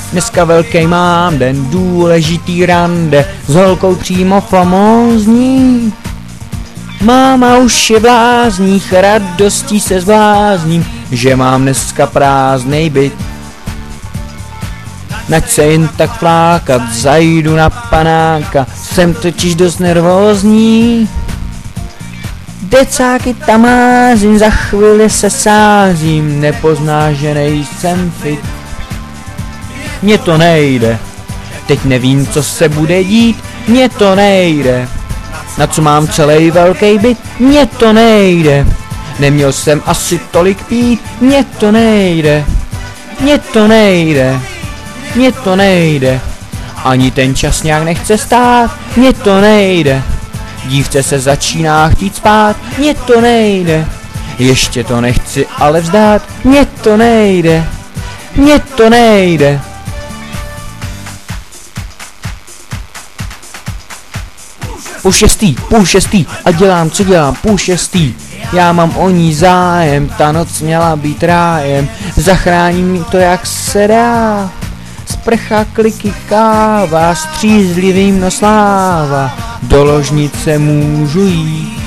Dneska velký mám den, důležitý rande, s holkou přímo famózní. Máma už je v lázních, radostí se zblázním, že mám dneska prázdnej byt. Nať se jen tak flákat, zajdu na panáka, jsem totiž dost nervózní. Decáky tam mázím, za chvíli se sázím, nepoznáš, že nejsem fit. Mně to nejde, teď nevím, co se bude dít, mně to nejde. Na co mám celý velký byt, mně to nejde. Neměl jsem asi tolik pít, mně to nejde. Mně to nejde. Mně to nejde. Ani ten čas nějak nechce stát, mně to nejde. Dívce se začíná chtít spát, mně to nejde. Ještě to nechci ale vzdát, mně to nejde. Mně to nejde. Půl šestý a dělám, co dělám, 5:30. Já mám o ní zájem, ta noc měla být rájem, zachráním to jak se dá. Sprcha, kliky, káva, střízlivým no sláva, do ložnice můžu jít.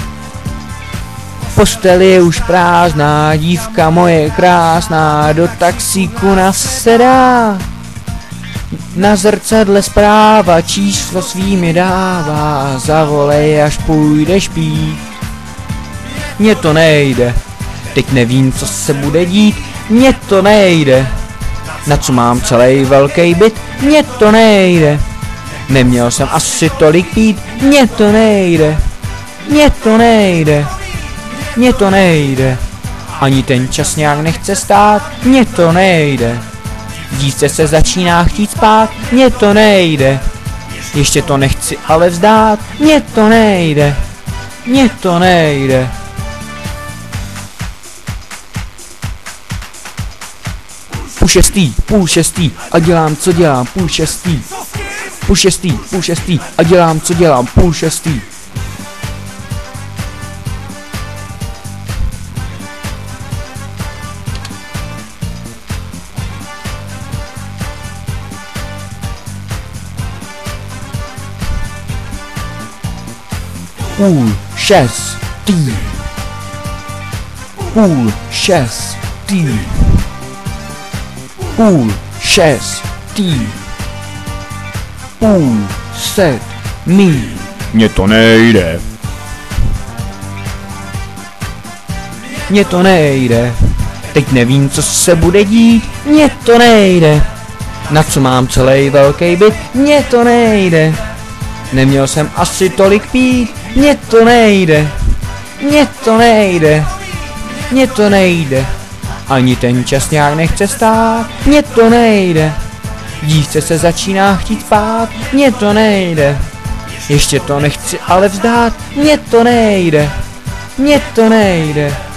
Postel je už prázdná, dívka moje krásná, do taxíku nasedá. Na zrcadle zpráva, číslo svými dává, zavolej, až půjdeš pít. Mně to nejde, teď nevím, co se bude dít, mně to nejde. Na co mám celý velký byt, mně to nejde. Neměl jsem asi tolik pít, mně to nejde. Mně to nejde. Mně to nejde. Ani ten čas nějak nechce stát, mně to nejde. Dívce se začíná chtít spát, mně to nejde. Ještě to nechci ale vzdát, mně to nejde. Mně to nejde. Půl šestý a dělám, co dělám, 5:30. 6:30 a dělám, co dělám, 5:30. Půl šestý. 7:30. Mně to nejde. Mně to nejde. Teď nevím, co se bude dít. Mně to nejde. Na co mám celý velký byt? Mně to nejde. Neměl jsem asi tolik pít. Mně to nejde. Mně to nejde. Mně to nejde. Ani ten čas nějak nechce stát, mně to nejde. Dívce se začíná chtít spát, mně to nejde. Ještě to nechci ale vzdát, mně to nejde. Mně to nejde.